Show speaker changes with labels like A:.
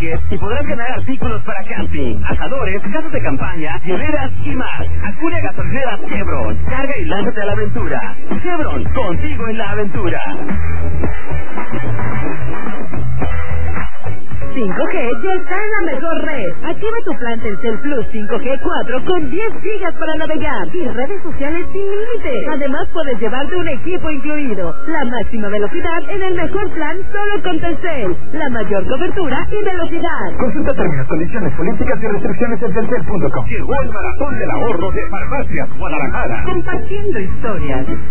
A: tickets y podrás ganar artículos para camping, asadores, casas de campaña, hieleras y más. Acude a gasolineras Chevron. Carga y lánzate a la aventura. Chevron, contigo en la aventura.
B: 5G ya está en la mejor red. Activa tu plan Telcel Plus 5G 4 con 10 gigas para navegar y redes sociales sin límite. Además puedes llevarte un equipo incluido. La máxima velocidad en el mejor plan solo con Telcel. La mayor cobertura y velocidad.
C: Consulta términos, condiciones, políticas y restricciones en telcel.com.
D: Llegó el maratón del ahorro de Farmacias Guadalajara.
B: Compartiendo historias.